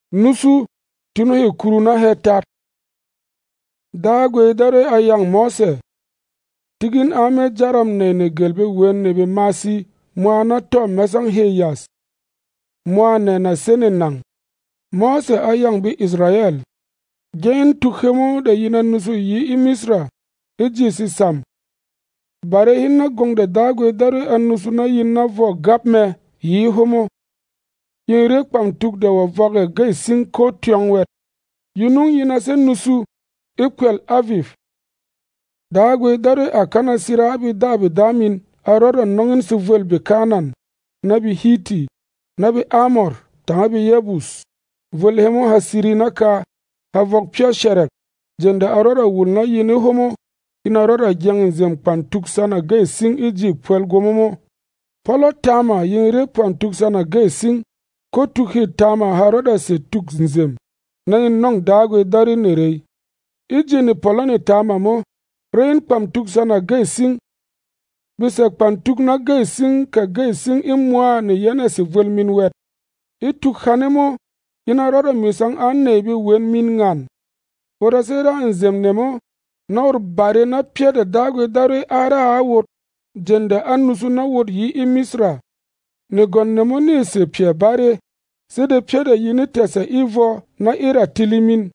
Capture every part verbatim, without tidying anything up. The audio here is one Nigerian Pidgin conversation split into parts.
nusu tunu hi kuru na he tat. Daagwe dare a yang Mose. Tigin ame jaram ne ne gelbe wen ne be masi mwa na to mesang he yas. Mwa ne na sene nang. Mose a yang bi Israel. Gen tukhemo da yina nusu yi i Misra. Iji si sam. Bare hinna gong de daagwe dare a nusu na yina vo gap me yi homo. Yin rek pam tuk da wa voge gay sing ko tiong wet. Yunung yina se nusu ikwel Aviv. Daagwe dare a kana sira abi dabi damin a rora nongin su vel bi Kanan, nabi Hiti, nabi Amor, tangabi Yebus. Volhemo hasiri naka havok pia sherek. Jenda a rora wulna yini homo ina rora jangin zem pantuk sana gay sing iji pwel gomomo. Polo tama yin re pantuk sana gay sing ko tukhi tama haroda se tuk nzem. Nangin nong daagwe dare nirei. Iji ni polo ni tama mo. Rain pam tuk sana gay sing. Bisa pam tuk na gay sing ka gay sing imwa ni yene si vel min wet. I tuk hanemo ina rora misang an nebi wen min ngan. Ora sera nzem nemo na ur bare na pia da daagwe dare ara awot. Jenda an nusu na wot yi i Misra. Ni gon nemo ni se pia bare. Se de pia da yini tesa ivo na ira tilimin.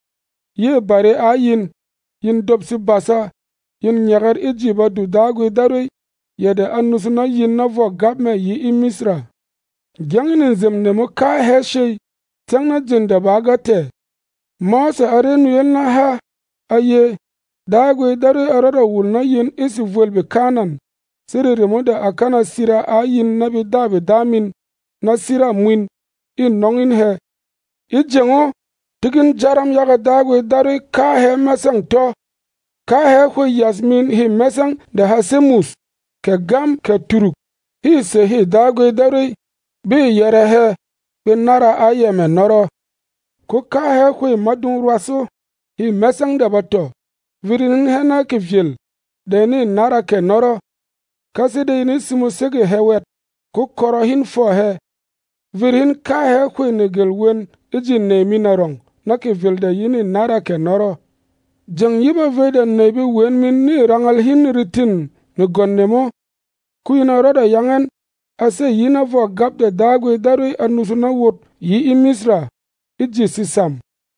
Ye bare a yin. Yin dobsi basa, yin nyagar ijiba du daagwe dare, yede annusu na yin na vo gapme yi i Misra. Gyangin nzem nemo ka heshe, tang na jinda baga te. Mose are nuyel na ha, aye, daagwe dare arara wul na yin isi volbe Kanan, siri remo da akana sira a yin nabi dabi damin, na sira mwin, in nongin he. I jengo, Tigin jaram yaga daagwe dare ka he mesang to. Ka he hu Yasmin hi mesang da hasemus. Ke gam ke turuk. Hi se hi daagwe dare. Bi yere he. Bi nara ayeme noro. Ku ka he hu madung rwaso. Hi mesang da bato. Virinin hena ke vyel. Deni nara ke noro. Kasi de ini simu sege hewet. Ku koro hin fo he. Virin ka he hu negel wen. Iji nemi narong. Naki vilda yini nara ke noro. Jang yiba veda nebi wen min ni rangal hin ritin ni gonnemo. Kuyina roda yangan ase yina vo gap de daagwe dare anusuna wot yi i Misra. Iji sisam.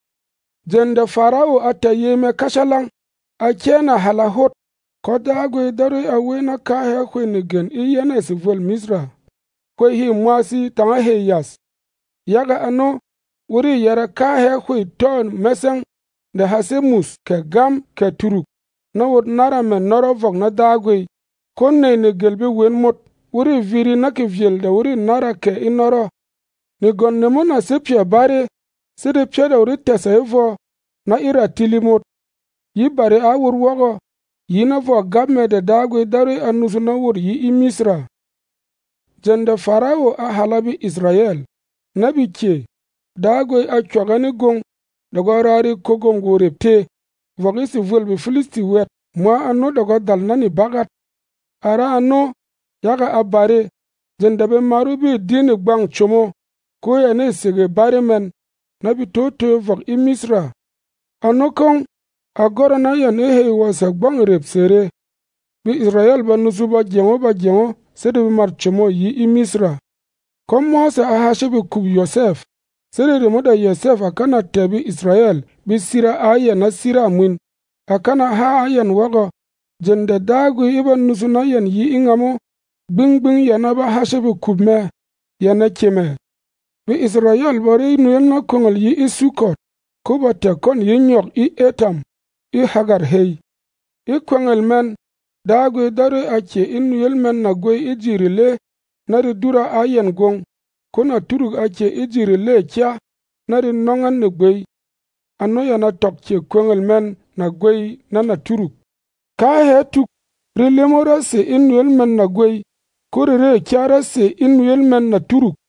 Jenda farao ata yeme kashalang. Akena halahot. Ko daagwe dare awena kahe kwe nigen i yene si vel Misra. Kwe hi mwasi tanga he yas. Yaga ano. Wuri yara ka he hui ton mesang da hasemus ke gam ke turuk. Na wot nara me noro vok na daagwe. Kon ne ne gelbe wen mot. Wuri viri na ke viel da wuri nara ke inoro. Ni gon nemo na se pia bare. Se de pia da wuri tesa evo. Na ira tilimot. Yi bare a wur wago. Yi na vo gab me da daagwe dare anusu na wur yi i Misra. Jenda farao a halabi Israel. Nabi ke. Daagwe a chwagani gong, dago rari kogong go repte, vogisi vulbi Filisti wet, mwa ano dago dal nani bagat. Ara ano, yaga abare, jendabe marubi dini gbang chomo, koya ne sege bare men, nabi toto vog i Misra. Ano kong, agora na yan ehe wasa gbang repsere, bi Israel ba nusuba jengo ba jengo, sedebi mar chomo yi i Misra. Kom Mose a hashebi kub Yosef, Sere moda Yosef akana tebi Israel bi sira aya na sira mwin. Akana ha ayan wago. Jende daagwe iba nusuna yan yi ingamo. Bing bing yana ba hashebi kubme. Yana keme. Bi Israel bari nuyel na kongol yi isukot. Kuba te kon yi nyok i etam. I hagar hei. I kongol men. Daagwe dare ache inuyel men na gwe ijirile. Nari dura ayan gong. Kuna turuk ache ijiri le kya, nari nongan ne gwei. Ano ya na tokche kwengel men na gwei na na turuk. Ka he tuk, rilemo rase inuel men na gwei, kuri re kya rase inuel men na turuk.